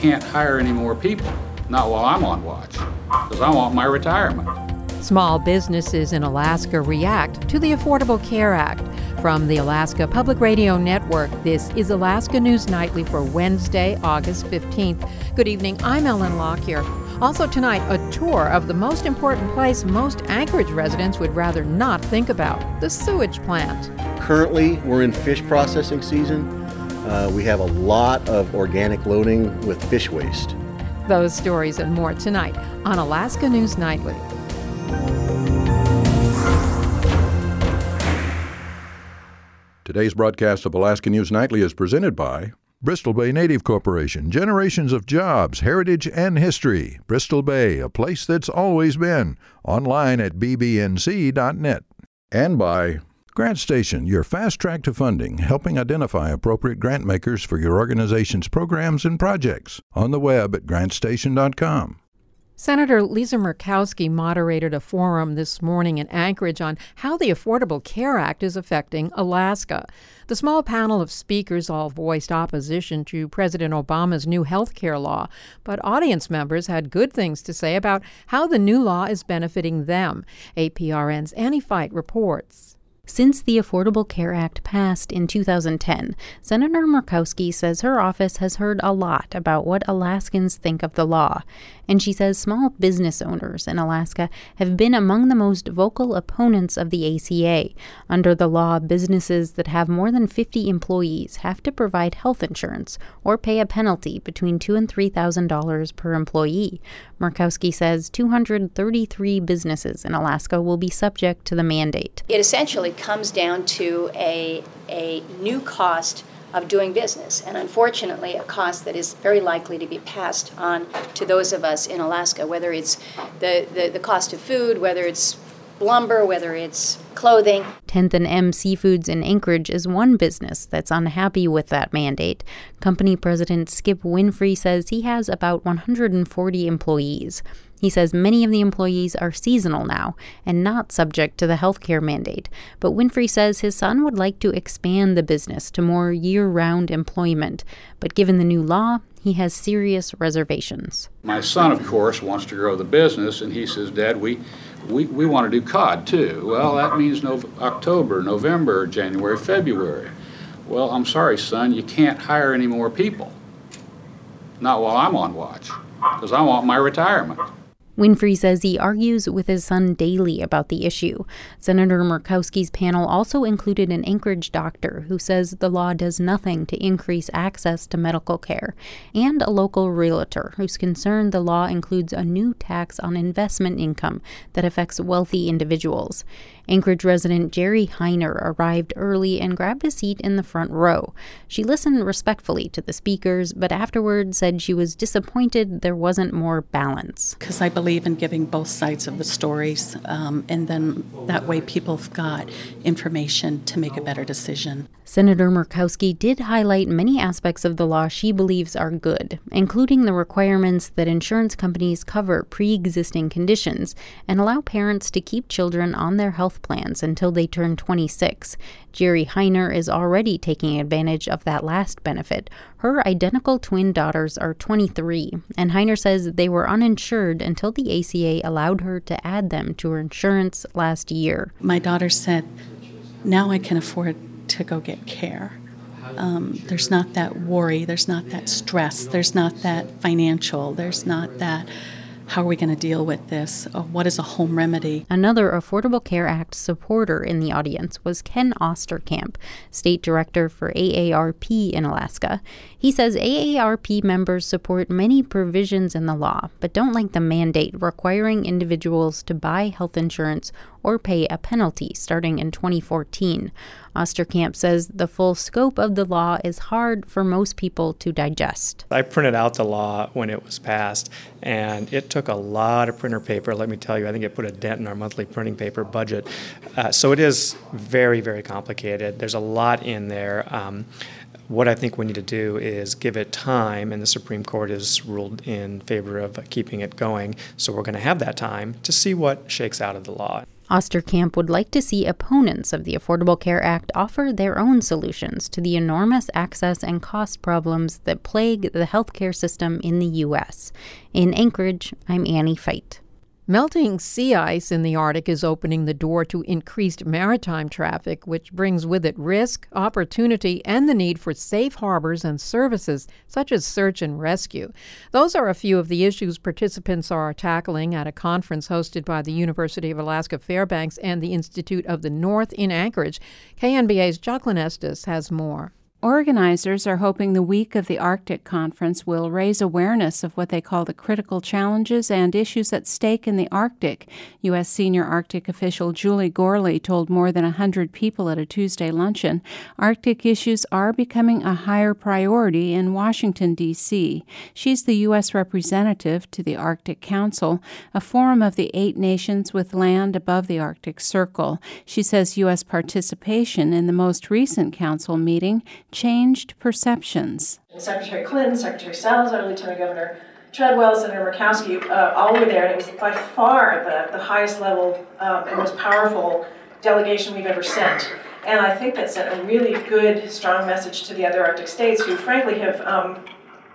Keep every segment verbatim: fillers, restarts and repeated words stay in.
can't hire any more people, not while I'm on watch, because I want my retirement. Small businesses in Alaska react to the Affordable Care Act. From the Alaska Public Radio Network, this is Alaska News Nightly for Wednesday, August fifteenth. Good evening, I'm Ellen Lockyer. Also tonight, a tour of the most important place most Anchorage residents would rather not think about, the sewage plant. Currently, we're in fish processing season. Uh, we have a lot of organic loading with fish waste. Those stories and more tonight on Alaska News Nightly. Today's broadcast of Alaska News Nightly is presented by Bristol Bay Native Corporation. Generations of jobs, heritage, and history. Bristol Bay, a place that's always been. Online at b b n c dot net. And by Grant Station, your fast track to funding, helping identify appropriate grant makers for your organization's programs and projects. On the web at grant station dot com. Senator Lisa Murkowski moderated a forum this morning in Anchorage on how the Affordable Care Act is affecting Alaska. The small panel of speakers all voiced opposition to President Obama's new health care law, but audience members had good things to say about how the new law is benefiting them. A P R N's Annie Fight reports. Since the Affordable Care Act passed in two thousand ten, Senator Murkowski says her office has heard a lot about what Alaskans think of the law. And she says small business owners in Alaska have been among the most vocal opponents of the A C A. Under the law, businesses that have more than fifty employees have to provide health insurance or pay a penalty between two thousand dollars and three thousand dollars per employee. Murkowski says two hundred thirty-three businesses in Alaska will be subject to the mandate. It essentially comes down to a, a new cost of doing business, and unfortunately a cost that is very likely to be passed on to those of us in Alaska, whether it's the, the, the cost of food, whether it's lumber, whether it's clothing. tenth and M Seafoods in Anchorage is one business that's unhappy with that mandate. Company president Skip Winfrey says he has about one hundred forty employees. He says many of the employees are seasonal now and not subject to the healthcare mandate. But Winfrey says his son would like to expand the business to more year-round employment. But given the new law, he has serious reservations. My son, of course, wants to grow the business, and he says, Dad, we we, we want to do cod, too. Well, that means no, October, November, January, February. Well, I'm sorry, son, you can't hire any more people. Not while I'm on watch, because I want my retirement. Winfrey says he argues with his son daily about the issue. Senator Murkowski's panel also included an Anchorage doctor who says the law does nothing to increase access to medical care, and a local realtor who's concerned the law includes a new tax on investment income that affects wealthy individuals. Anchorage resident Jerry Heiner arrived early and grabbed a seat in the front row. She listened respectfully to the speakers, but afterward said she was disappointed there wasn't more balance. Because I believe in giving both sides of the stories, um, and then that way people have got information to make a better decision. Senator Murkowski did highlight many aspects of the law she believes are good, including the requirements that insurance companies cover pre-existing conditions and allow parents to keep children on their health plans until they turn twenty-six. Jerry Heiner is already taking advantage of that last benefit. Her identical twin daughters are twenty-three, and Heiner says they were uninsured until the A C A allowed her to add them to her insurance last year. My daughter said, now I can afford to go get care. Um, there's not that worry, there's not that stress, there's not that financial, there's not that how are we going to deal with this? Uh, what is a home remedy? Another Affordable Care Act supporter in the audience was Ken Osterkamp, state director for A A R P in Alaska. He says A A R P members support many provisions in the law, but don't like the mandate requiring individuals to buy health insurance or pay a penalty starting in twenty fourteen. Osterkamp says the full scope of the law is hard for most people to digest. I printed out the law when it was passed, and it took a lot of printer paper. Let me tell you, I think it put a dent in our monthly printing paper budget. Uh, so it is very, very complicated. There's a lot in there. Um, What I think we need to do is give it time, and the Supreme Court has ruled in favor of keeping it going, so we're going to have that time to see what shakes out of the law. Osterkamp would like to see opponents of the Affordable Care Act offer their own solutions to the enormous access and cost problems that plague the healthcare system in the U S. In Anchorage, I'm Annie Feit. Melting sea ice in the Arctic is opening the door to increased maritime traffic, which brings with it risk, opportunity, and the need for safe harbors and services such as search and rescue. Those are a few of the issues participants are tackling at a conference hosted by the University of Alaska Fairbanks and the Institute of the North in Anchorage. K N B A's Jacqueline Estes has more. Organizers are hoping the week of the Arctic Conference will raise awareness of what they call the critical challenges and issues at stake in the Arctic. U S senior Arctic official Julie Gourley told more than one hundred people at a Tuesday luncheon Arctic issues are becoming a higher priority in Washington, D C She's the U S representative to the Arctic Council, a forum of the eight nations with land above the Arctic Circle. She says U S participation in the most recent council meeting changed perceptions. Secretary Clinton, Secretary Salazar, Lieutenant Governor Treadwell, Senator Murkowski, uh, all were there, and it was by far the, the highest level um, and most powerful delegation we've ever sent. And I think that sent a really good, strong message to the other Arctic states who, frankly, have um,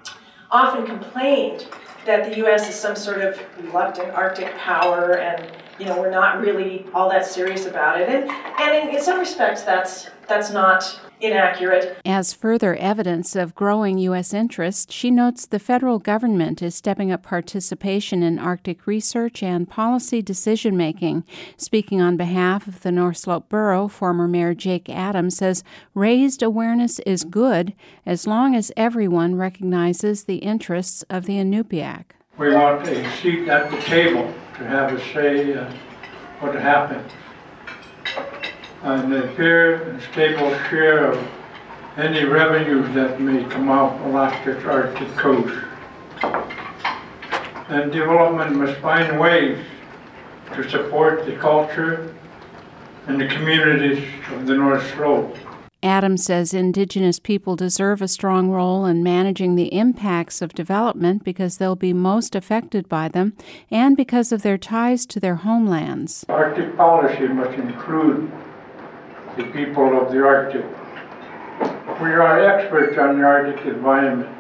often complained that the U S is some sort of reluctant Arctic power, and you know we're not really all that serious about it. And, and in, in some respects, that's that's not inaccurate. As further evidence of growing U S interest, she notes the federal government is stepping up participation in Arctic research and policy decision-making. Speaking on behalf of the North Slope Borough, former Mayor Jake Adams says raised awareness is good as long as everyone recognizes the interests of the Inupiaq. We want a seat at the table to have a say uh, what happens. And a fair and stable share of any revenues that may come off Alaska's Arctic coast. And development must find ways to support the culture and the communities of the North Slope. Adams says Indigenous people deserve a strong role in managing the impacts of development because they'll be most affected by them and because of their ties to their homelands. Arctic policy must include the people of the Arctic. We are experts on the Arctic environment.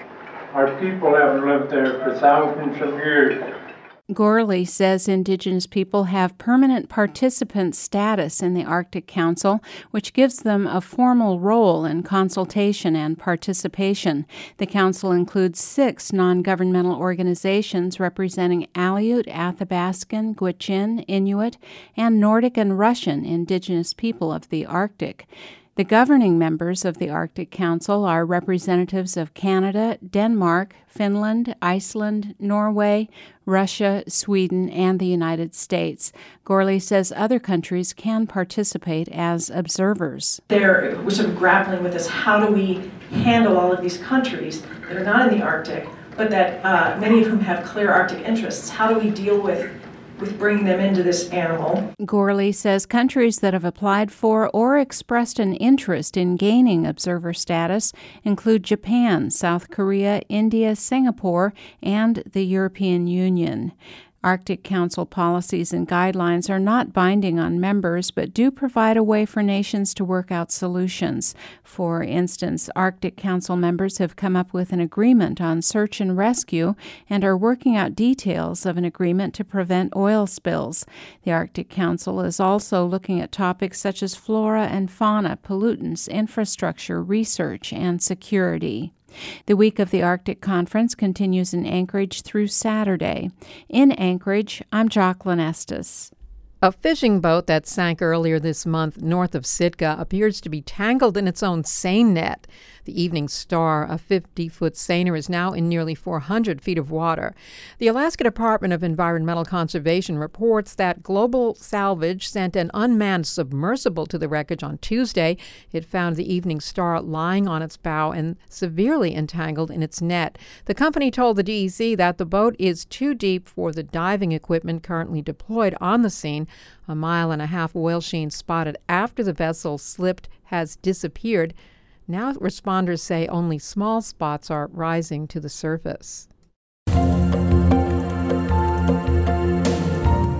Our people have lived there for thousands of years. Gourley says Indigenous people have permanent participant status in the Arctic Council, which gives them a formal role in consultation and participation. The council includes six non-governmental organizations representing Aleut, Athabascan, Gwich'in, Inuit, and Nordic and Russian Indigenous people of the Arctic. The governing members of the Arctic Council are representatives of Canada, Denmark, Finland, Iceland, Norway, Russia, Sweden, and the United States. Gourley says other countries can participate as observers. They're, we're sort of grappling with this, how do we handle all of these countries that are not in the Arctic, but that uh, many of whom have clear Arctic interests? How do we deal with with bringing them into this animal? Gourley says countries that have applied for or expressed an interest in gaining observer status include Japan, South Korea, India, Singapore, and the European Union. Arctic Council policies and guidelines are not binding on members, but do provide a way for nations to work out solutions. For instance, Arctic Council members have come up with an agreement on search and rescue and are working out details of an agreement to prevent oil spills. The Arctic Council is also looking at topics such as flora and fauna, pollutants, infrastructure, research, and security. The week of the Arctic Conference continues in Anchorage through Saturday. In Anchorage, I'm Jacqueline Estes. A fishing boat that sank earlier this month north of Sitka appears to be tangled in its own seine net. The Evening Star, a fifty-foot seiner, is now in nearly four hundred feet of water. The Alaska Department of Environmental Conservation reports that Global Salvage sent an unmanned submersible to the wreckage on Tuesday. It found the Evening Star lying on its bow and severely entangled in its net. The company told the D E C that the boat is too deep for the diving equipment currently deployed on the scene. A mile and a half oil sheen spotted after the vessel slipped has disappeared. Now responders say only small spots are rising to the surface.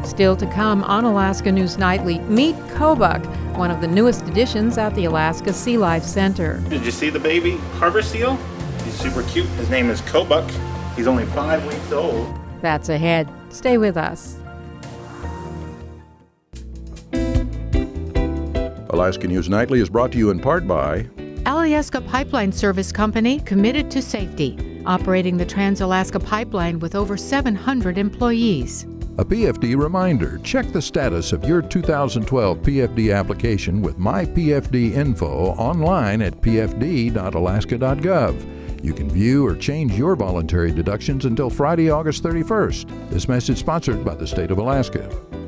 Still to come on Alaska News Nightly, meet Kobuk, one of the newest additions at the Alaska Sea Life Center. Did you see the baby harbor seal? He's super cute. His name is Kobuk. He's only five weeks old. That's ahead. Stay with us. Alaska News Nightly is brought to you in part by Alyeska Pipeline Service Company, committed to safety, operating the Trans-Alaska Pipeline with over seven hundred employees. a P F D reminder. Check the status of your two thousand twelve P F D application with My P F D Info online at p f d dot alaska dot gov. You can view or change your voluntary deductions until Friday, August thirty-first. This message sponsored by the state of Alaska.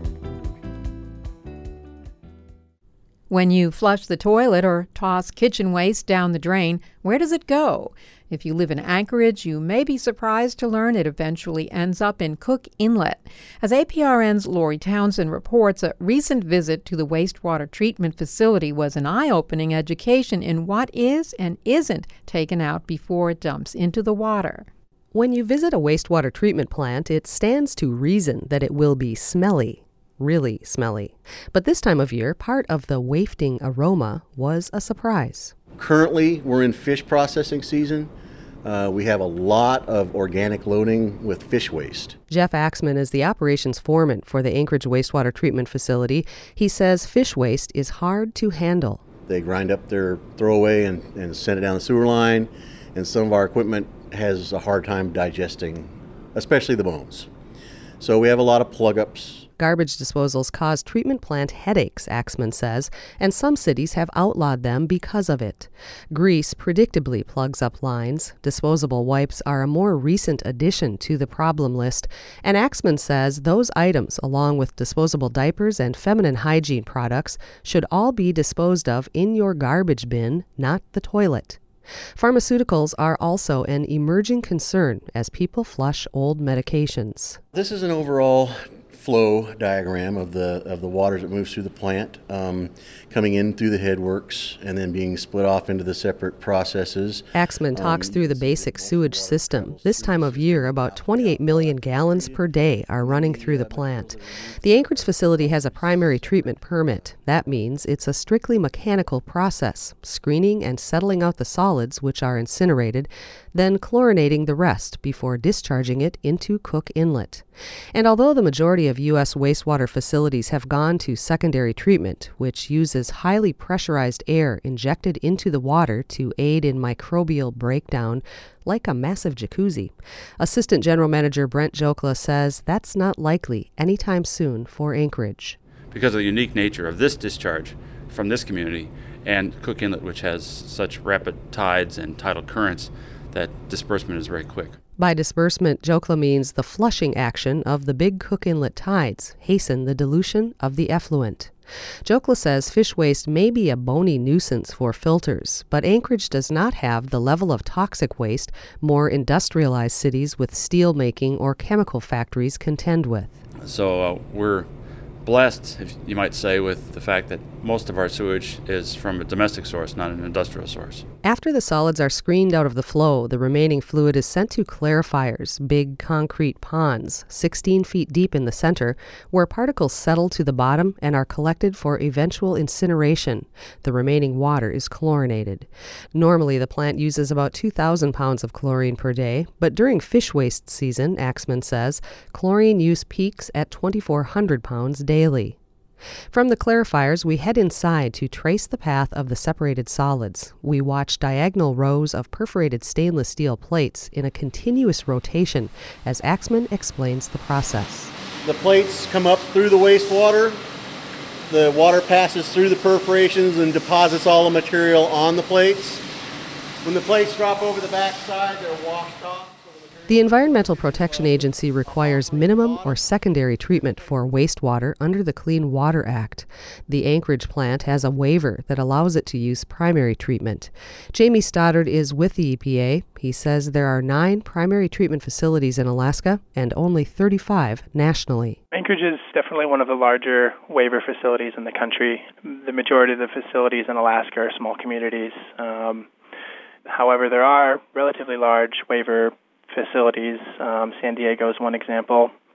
When you flush the toilet or toss kitchen waste down the drain, where does it go? If you live in Anchorage, you may be surprised to learn it eventually ends up in Cook Inlet. As A P R N's Lori Townsend reports, a recent visit to the wastewater treatment facility was an eye-opening education in what is and isn't taken out before it dumps into the water. When you visit a wastewater treatment plant, it stands to reason that it will be smelly. Really smelly. But this time of year, part of the wafting aroma was a surprise. Currently, we're in fish processing season. Uh, we have a lot of organic loading with fish waste. Jeff Axman is the operations foreman for the Anchorage Wastewater Treatment Facility. He says fish waste is hard to handle. They grind up their throwaway and, and send it down the sewer line, and some of our equipment has a hard time digesting, especially the bones. So we have a lot of plug-ups. Garbage disposals cause treatment plant headaches, Axman says, and some cities have outlawed them because of it. Grease predictably plugs up lines. Disposable wipes are a more recent addition to the problem list, and Axman says those items, along with disposable diapers and feminine hygiene products, should all be disposed of in your garbage bin, not the toilet. Pharmaceuticals are also an emerging concern as people flush old medications. This is an overall flow diagram of the of the water that moves through the plant, um, coming in through the headworks and then being split off into the separate processes. Axman talks um, through the basic sewage system. This time of year, about twenty-eight million gallons per day are running through the plant. The Anchorage facility has a primary treatment permit. That means it's a strictly mechanical process, screening and settling out the solids, which are incinerated, then chlorinating the rest before discharging it into Cook Inlet. And although the majority of U S wastewater facilities have gone to secondary treatment, which uses highly pressurized air injected into the water to aid in microbial breakdown, like a massive jacuzzi, Assistant General Manager Brent Jokla says that's not likely anytime soon for Anchorage. Because of the unique nature of this discharge from this community and Cook Inlet, which has such rapid tides and tidal currents, that disbursement is very quick. By disbursement, Jokla means the flushing action of the big Cook Inlet tides hasten the dilution of the effluent. Jokla says fish waste may be a bony nuisance for filters, but Anchorage does not have the level of toxic waste more industrialized cities with steel making or chemical factories contend with. So uh, we're blessed, if you might say, with the fact that most of our sewage is from a domestic source, not an industrial source. After the solids are screened out of the flow, the remaining fluid is sent to clarifiers, big concrete ponds, sixteen feet deep in the center, where particles settle to the bottom and are collected for eventual incineration. The remaining water is chlorinated. Normally, the plant uses about two thousand pounds of chlorine per day, but during fish waste season, Axman says, chlorine use peaks at twenty-four hundred pounds daily. From the clarifiers, we head inside to trace the path of the separated solids. We watch diagonal rows of perforated stainless steel plates in a continuous rotation as Axman explains the process. The plates come up through the wastewater. The water passes through the perforations and deposits all the material on the plates. When the plates drop over the backside, they're washed off. The Environmental Protection Agency requires minimum or secondary treatment for wastewater under the Clean Water Act. The Anchorage plant has a waiver that allows it to use primary treatment. Jamie Stoddard is with the E P A. He says there are nine primary treatment facilities in Alaska and only thirty-five nationally. Anchorage is definitely one of the larger waiver facilities in the country. The majority of the facilities in Alaska are small communities. Um, however, there are relatively large waiver facilities. Um, San Diego is one example,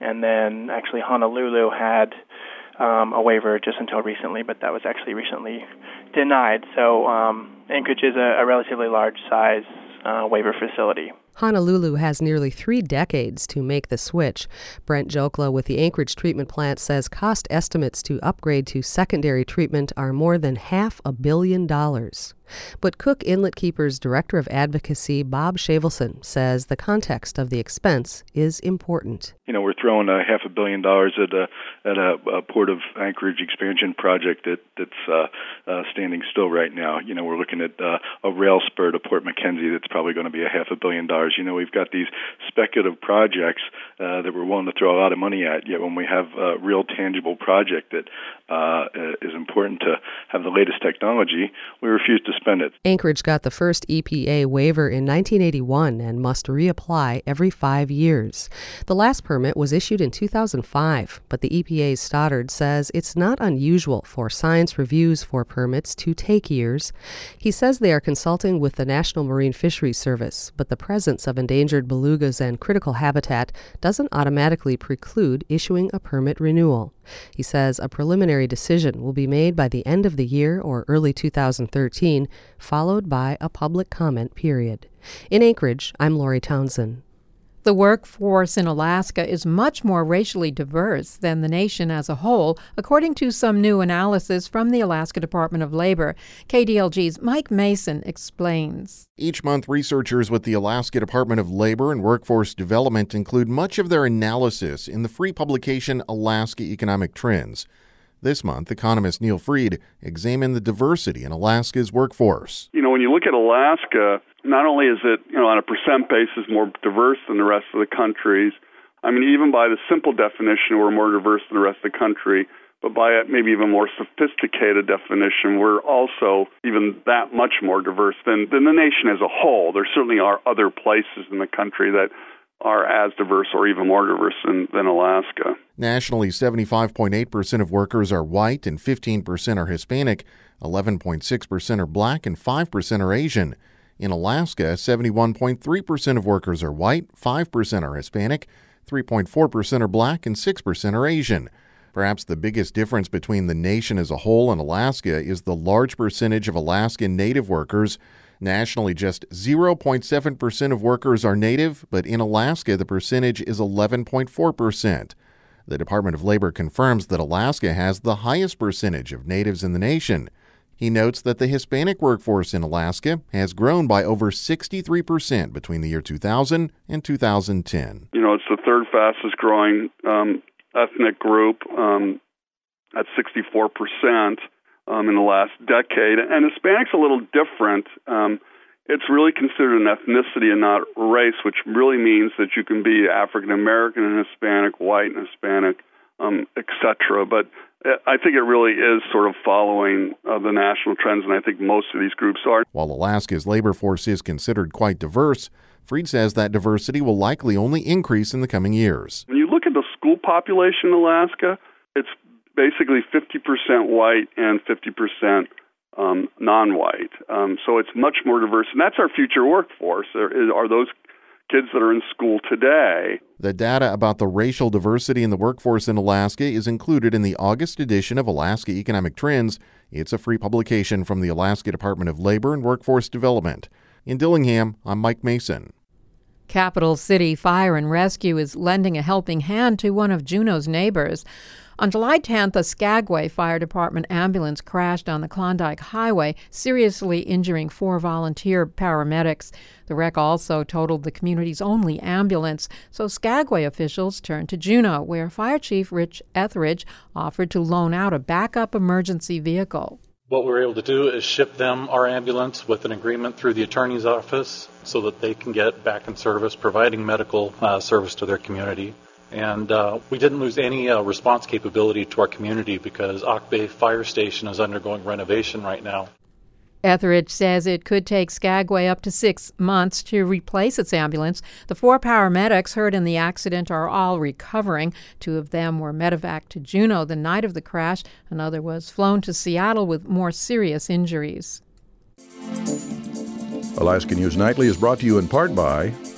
and then actually Honolulu had um, a waiver just until recently, but that was actually recently denied. So um, Anchorage is a, a relatively large size uh, waiver facility. Honolulu has nearly three decades to make the switch. Brent Jokla with the Anchorage Treatment Plant says cost estimates to upgrade to secondary treatment are more than half a billion dollars. But Cook Inlet Keeper's Director of Advocacy, Bob Shavelson, says the context of the expense is important. You know, we're throwing a half a billion dollars at a at a, a Port of Anchorage expansion project that that's uh, uh, standing still right now. You know, we're looking at uh, a rail spur to Port Mackenzie that's probably going to be a half a billion dollars. You know, we've got these speculative projects uh, that we're willing to throw a lot of money at. Yet when we have a real tangible project that uh, is important to have the latest technology, we refuse to spend it. Anchorage got the first E P A waiver in nineteen eighty-one and must reapply every five years. The last permit was issued in two thousand five, but the E P A's Stoddard says it's not unusual for science reviews for permits to take years. He says they are consulting with the National Marine Fisheries Service, but the presence of endangered belugas and critical habitat doesn't automatically preclude issuing a permit renewal. He says a preliminary decision will be made by the end of the year or early two thousand thirteen, followed by a public comment period. In Anchorage, I'm Lori Townsend. The workforce in Alaska is much more racially diverse than the nation as a whole, according to some new analysis from the Alaska Department of Labor. K D L G's Mike Mason explains. Each month, researchers with the Alaska Department of Labor and Workforce Development include much of their analysis in the free publication Alaska Economic Trends. This month, economist Neil Freed examined the diversity in Alaska's workforce. You know, when you look at Alaska, not only is it, you know, on a percent basis more diverse than the rest of the countries, I mean, even by the simple definition, we're more diverse than the rest of the country, but by a maybe even more sophisticated definition, we're also even that much more diverse than, than the nation as a whole. There certainly are other places in the country that are as diverse or even more diverse than, than Alaska. Nationally, seventy-five point eight percent of workers are white and fifteen percent are Hispanic, eleven point six percent are black, and five percent are Asian. In Alaska, seventy-one point three percent of workers are white, five percent are Hispanic, three point four percent are black, and six percent are Asian. Perhaps the biggest difference between the nation as a whole and Alaska is the large percentage of Alaskan Native workers. Nationally, just zero point seven percent of workers are Native, but in Alaska, the percentage is eleven point four percent. The Department of Labor confirms that Alaska has the highest percentage of Natives in the nation. He notes that the Hispanic workforce in Alaska has grown by over sixty-three percent between the year two thousand and two thousand ten. You know, it's the third fastest growing um, ethnic group um, at sixty-four percent. Um, in the last decade. And Hispanic's a little different. Um, it's really considered an ethnicity and not race, which really means that you can be African American and Hispanic, white and Hispanic, um, et cetera. But I think it really is sort of following uh, the national trends, and I think most of these groups are. While Alaska's labor force is considered quite diverse, Freed says that diversity will likely only increase in the coming years. When you look at the school population in Alaska, it's basically fifty percent white and fifty percent um, non-white. Um, so it's much more diverse. And that's our future workforce, are, are those kids that are in school today. The data about the racial diversity in the workforce in Alaska is included in the August edition of Alaska Economic Trends. It's a free publication from the Alaska Department of Labor and Workforce Development. In Dillingham, I'm Mike Mason. Capital City Fire and Rescue is lending a helping hand to one of Juneau's neighbors. On July tenth, a Skagway Fire Department ambulance crashed on the Klondike Highway, seriously injuring four volunteer paramedics. The wreck also totaled the community's only ambulance, so Skagway officials turned to Juneau, where Fire Chief Rich Etheridge offered to loan out a backup emergency vehicle. What we're able to do is ship them our ambulance with an agreement through the attorney's office so that they can get back in service, providing medical uh, service to their community. And uh, we didn't lose any uh, response capability to our community because Auk Bay Fire Station is undergoing renovation right now. Etheridge says it could take Skagway up to six months to replace its ambulance. The four paramedics hurt in the accident are all recovering. Two of them were medevaced to Juneau the night of the crash. Another was flown to Seattle with more serious injuries. Alaska News Nightly is brought to you in part by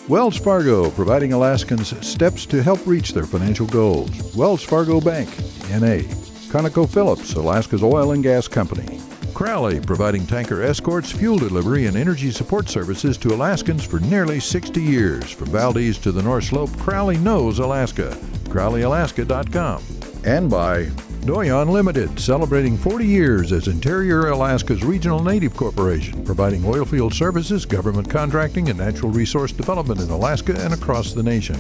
Wells Fargo, providing Alaskans steps to help reach their financial goals. Wells Fargo Bank, N A ConocoPhillips, Alaska's oil and gas company. Crowley, providing tanker escorts, fuel delivery, and energy support services to Alaskans for nearly sixty years. From Valdez to the North Slope, Crowley knows Alaska. Crowley Alaska dot com. And by Doyon Limited, celebrating forty years as Interior Alaska's regional native corporation, providing oilfield services, government contracting, and natural resource development in Alaska and across the nation.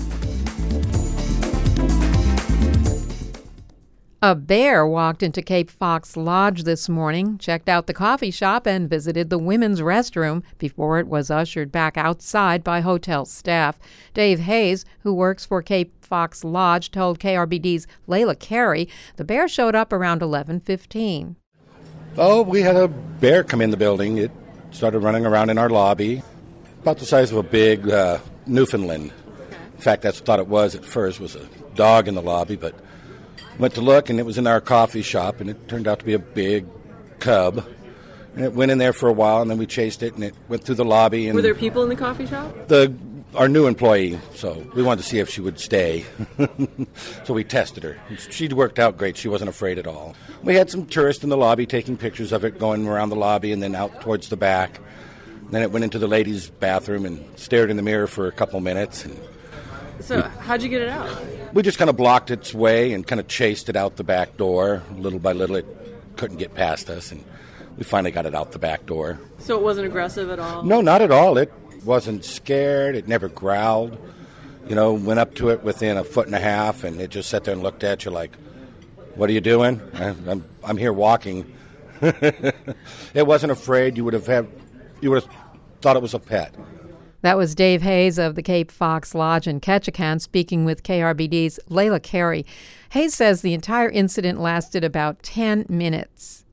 A bear walked into Cape Fox Lodge this morning, checked out the coffee shop, and visited the women's restroom before it was ushered back outside by hotel staff. Dave Hayes, who works for Cape Fox Lodge, told K R B D's Layla Carey the bear showed up around eleven fifteen. Oh, we had a bear come in the building. It started running around in our lobby, about the size of a big uh, Newfoundland. In fact, that's what I thought it was at first, was a dog in the lobby, but went to look, and it was in our coffee shop, and it turned out to be a big cub. And it went in there for a while, and then we chased it, and it went through the lobby. And were there people in the coffee shop? The our new employee, so we wanted to see if she would stay. So we tested her. She worked out great. She wasn't afraid at all. We had some tourists in the lobby taking pictures of it, going around the lobby and then out towards the back. And then it went into the ladies' bathroom and stared in the mirror for a couple minutes. And so how'd you get it out? We just kind of blocked its way and kind of chased it out the back door. Little by little, it couldn't get past us, and we finally got it out the back door. So it wasn't aggressive at all? No, not at all. It wasn't scared. It never growled. You know, went up to it within a foot and a half, and it just sat there and looked at you like, what are you doing? I'm, I'm here walking. It wasn't afraid. You would have had, you would have thought it was a pet. That was Dave Hayes of the Cape Fox Lodge in Ketchikan speaking with K R B D's Layla Carey. Hayes says the entire incident lasted about ten minutes.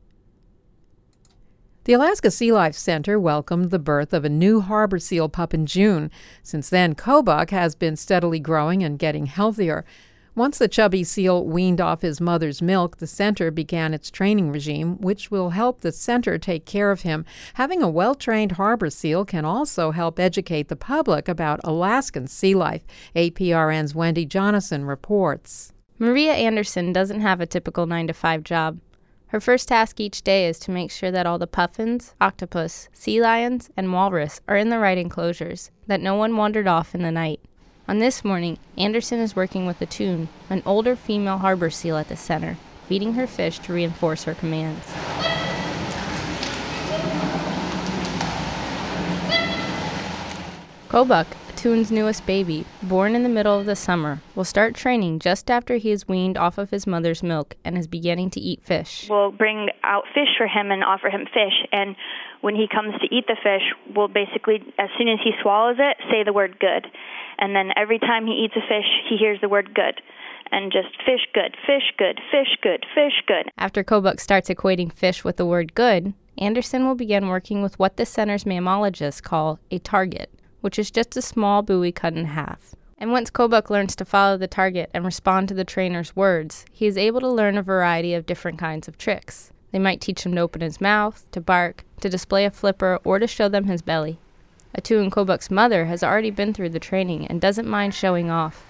The Alaska Sea Life Center welcomed the birth of a new harbor seal pup in June. Since then, Kobuk has been steadily growing and getting healthier. Once the chubby seal weaned off his mother's milk, the center began its training regime, which will help the center take care of him. Having a well-trained harbor seal can also help educate the public about Alaskan sea life. A P R N's Wendy Jonasson reports. Maria Anderson doesn't have a typical nine to five job. Her first task each day is to make sure that all the puffins, octopus, sea lions, and walrus are in the right enclosures, that no one wandered off in the night. On this morning, Anderson is working with Atun, an older female harbor seal at the center, feeding her fish to reinforce her commands. Kobuk, Atun's newest baby, born in the middle of the summer, will start training just after he is weaned off of his mother's milk and is beginning to eat fish. We'll bring out fish for him and offer him fish, and when he comes to eat the fish, we'll basically, as soon as he swallows it, say the word good. And then every time he eats a fish, he hears the word good. And just fish good, fish good, fish good, fish good. After Kobuk starts equating fish with the word good, Anderson will begin working with what the center's mammalogists call a target, which is just a small buoy cut in half. And once Kobuk learns to follow the target and respond to the trainer's words, he is able to learn a variety of different kinds of tricks. They might teach him to open his mouth, to bark, to display a flipper, or to show them his belly. Atun Kobuk's mother has already been through the training and doesn't mind showing off.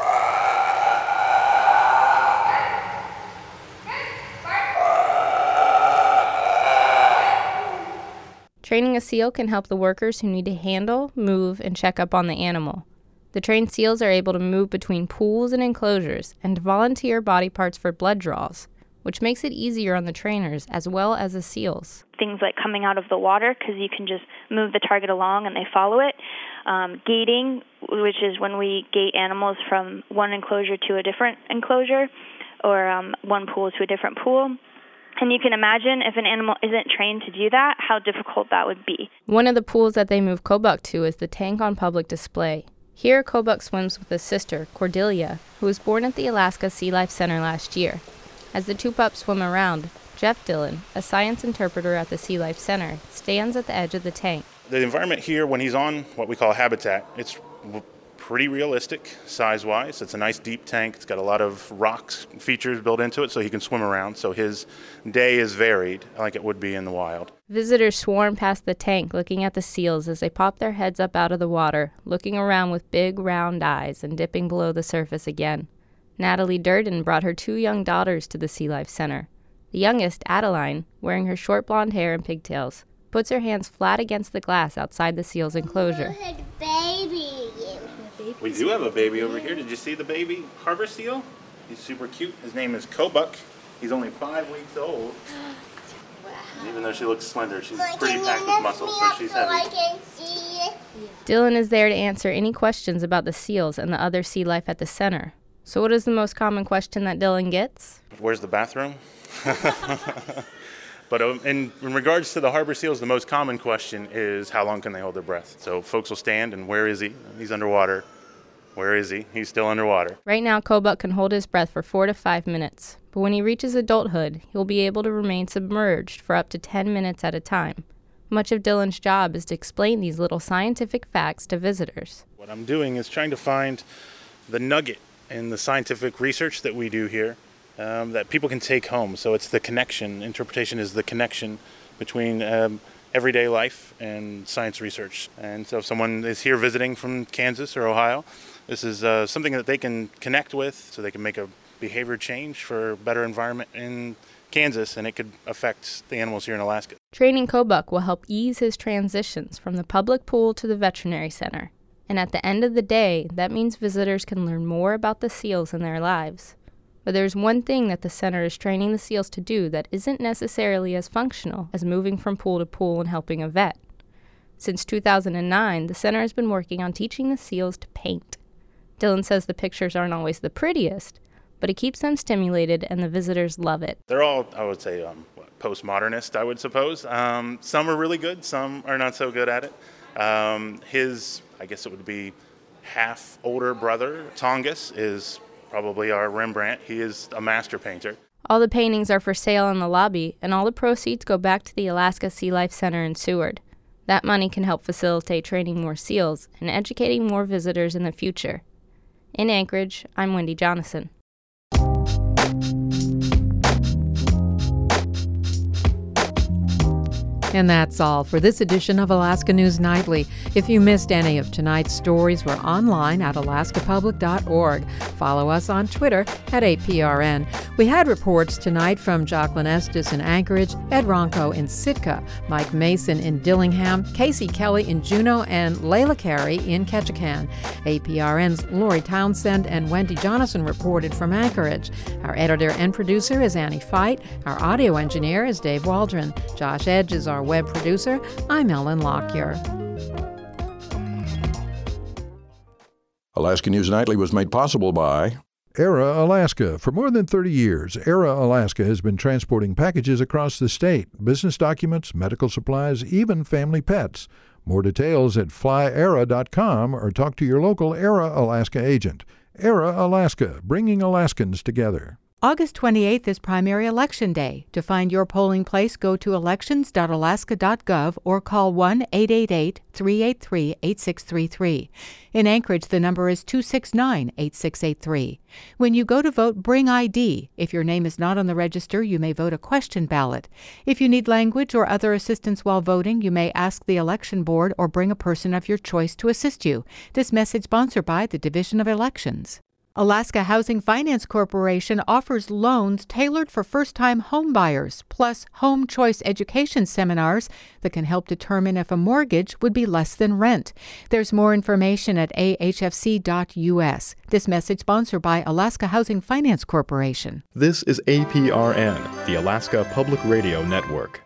Training a seal can help the workers who need to handle, move, and check up on the animal. The trained seals are able to move between pools and enclosures and to volunteer body parts for blood draws, which makes it easier on the trainers as well as the seals. Things like coming out of the water, because you can just move the target along and they follow it. Um, gating, which is when we gate animals from one enclosure to a different enclosure, or um, one pool to a different pool. And you can imagine if an animal isn't trained to do that, how difficult that would be. One of the pools that they move Kobuk to is the tank on public display. Here, Kobuk swims with his sister, Cordelia, who was born at the Alaska Sea Life Center last year. As the two pups swim around, Jeff Dillon, a science interpreter at the Sea Life Center, stands at the edge of the tank. The environment here, when he's on what we call habitat, it's pretty realistic size-wise. It's a nice deep tank. It's got a lot of rocks features built into it so he can swim around. So his day is varied like it would be in the wild. Visitors swarm past the tank looking at the seals as they pop their heads up out of the water, looking around with big round eyes and dipping below the surface again. Natalie Durden brought her two young daughters to the Sea Life Center. The youngest, Adeline, wearing her short blonde hair and pigtails, puts her hands flat against the glass outside the seal's enclosure. Baby. We do have a baby over here. Did you see the baby harbor seal? He's super cute. His name is Kobuk. He's only five weeks old. And even though she looks slender, she's pretty packed with muscle, so she's heavy. Dylan is there to answer any questions about the seals and the other sea life at the center. So what is the most common question that Dylan gets? Where's the bathroom? But um, in, in regards to the harbor seals, the most common question is how long can they hold their breath? So folks will stand and where is he? He's underwater. Where is he? He's still underwater. Right now, Kobuk can hold his breath for four to five minutes. But when he reaches adulthood, he'll be able to remain submerged for up to ten minutes at a time. Much of Dylan's job is to explain these little scientific facts to visitors. What I'm doing is trying to find the nugget in the scientific research that we do here um, that people can take home. So it's the connection. Interpretation is the connection between um, everyday life and science research. And so if someone is here visiting from Kansas or Ohio, this is uh, something that they can connect with so they can make a behavior change for a better environment in Kansas, and it could affect the animals here in Alaska. Training Kobuk will help ease his transitions from the public pool to the veterinary center. And at the end of the day, that means visitors can learn more about the seals in their lives. But there's one thing that the center is training the seals to do that isn't necessarily as functional as moving from pool to pool and helping a vet. Since two thousand nine, the center has been working on teaching the seals to paint. Dylan says the pictures aren't always the prettiest, but it keeps them stimulated and the visitors love it. They're all, I would say, um, what, postmodernist, I would suppose. Um, some are really good, some are not so good at it. Um, his, I guess it would be half older brother, Tongus, is probably our Rembrandt. He is a master painter. All the paintings are for sale in the lobby, and all the proceeds go back to the Alaska Sea Life Center in Seward. That money can help facilitate training more seals and educating more visitors in the future. In Anchorage, I'm Wendy Jonathan. And that's all for this edition of Alaska News Nightly. If you missed any of tonight's stories, we're online at alaska public dot org. Follow us on Twitter at A P R N. We had reports tonight from Jocelyn Estes in Anchorage, Ed Ronco in Sitka, Mike Mason in Dillingham, Casey Kelly in Juneau, and Layla Carey in Ketchikan. A P R N's Lori Townsend and Wendy Jonathan reported from Anchorage. Our editor and producer is Annie Fite. Our audio engineer is Dave Waldron. Josh Edge is our web producer. I'm Ellen Lockyer. Alaska News Nightly was made possible by Era Alaska. For more than thirty years, Era Alaska has been transporting packages across the state, business documents, medical supplies, even family pets. More details at fly era dot com or talk to your local Era Alaska agent. Era Alaska, bringing Alaskans together. August twenty-eighth is primary election day. To find your polling place, go to elections dot alaska dot gov or call one eight eight eight, three eight three, eight six three three. In Anchorage, the number is two six nine, eight six eight three. When you go to vote, bring I D. If your name is not on the register, you may vote a question ballot. If you need language or other assistance while voting, you may ask the election board or bring a person of your choice to assist you. This message sponsored by the Division of Elections. Alaska Housing Finance Corporation offers loans tailored for first-time home buyers, plus home choice education seminars that can help determine if a mortgage would be less than rent. There's more information at a h f c dot u s. This message sponsored by Alaska Housing Finance Corporation. This is A P R N, the Alaska Public Radio Network.